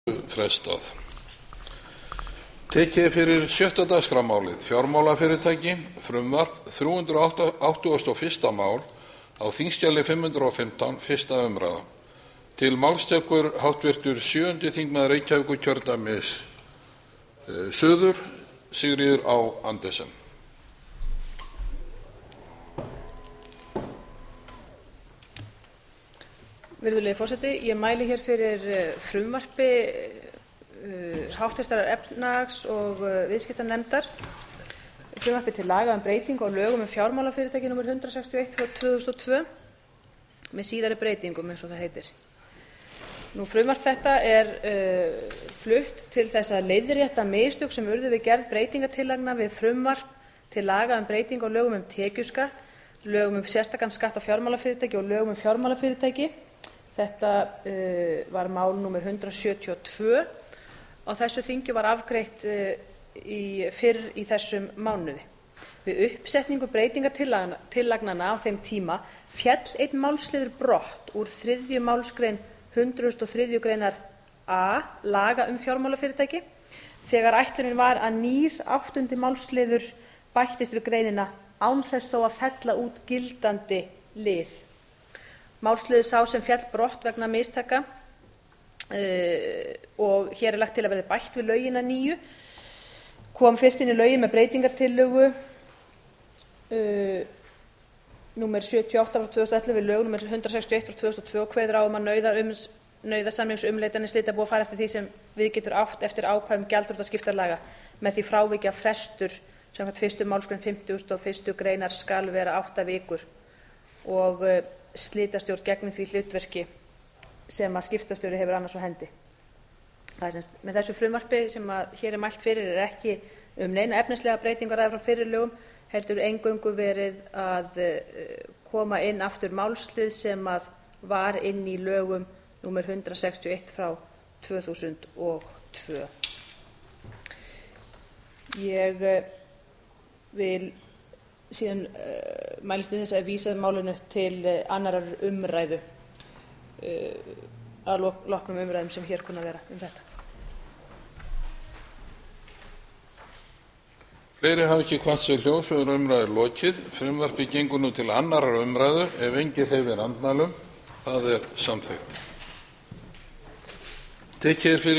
frestað. Tekið er fyrir 6. dagskrármálið, fjármálafyrirtæki, frumvarp 381. mál á þingskjali 515, 1. umræða. Til máls tekur háttvirtur 7. þingmaður Reykjavíkurkjördæmis suður, Sigríður Á. Andersen. Virðulegi forseti, ég mæli hér fyrir frumvarpi háttvirtrar efnahags- og viðskiptanefndar, frumvarpi til laga breytingu á lögum fjármálafyrirtæki nr. 161/2002 með síðari breytingum eins og það heitir. Frumvarp þetta flutt til þess að leiðrétta mistök sem urðu við gerð breytingatillagna við frumvarp til laga breytingu á lögum tekjuskatt, lögum sérstakan skatt á fjármálafyrirtæki og lögum fjármálafyrirtæki. Þetta var mál nr. 172. Á þessu þingi var afgreitt fyrr í þessum mánuði. Við uppsetningu breytingartillagnanna á þeim tíma féll einn málsliður brott úr 3. málsgrein 103. greinar A laga fjármálafyrirtæki þegar ætlunin var að nýr 8. málsliður bættist við greinina án þess þó að fella út gildandi lið. Málsliður sá sem féll brott vegna mistaka og hér lagt til að verði bætt við lögin að nýju, kom fyrst inn í lögin með breytingartillögu nr. 78/2011 við lög nr. 161/2002 kveður á að nauðasamningsumleitanir slitabúa fara eftir því sem við getur átt eftir ákvæðum gjaldþrotaskiptalaga með því fráviki að frestur samkvæmt 1. málsgrein 51. greinar skal vera 8 vikur og slitastjórn gegnir því hlutverki sem að skiptastjóri hefur annars á hendi. Það með þessu frumvarpi sem hér mælt fyrir ekki neina efnislega breytingar frá fyrri lögum, heldur eingöngu verið að koma inn aftur málslið sem var inn í lögum nr. 161/2002. Ég vil síðan mælist til þess að vísa málinu til annarrar umræðu að loknum umræðum sem hér kunna vera þetta. Fleiri hafa ekki kvatt sér hljóðs og umræðu lokið. Frumvarpið gengur nú til annarrar umræðu ef enginn hreyfir andmælum. Það samþykkt. Tekið er fyrir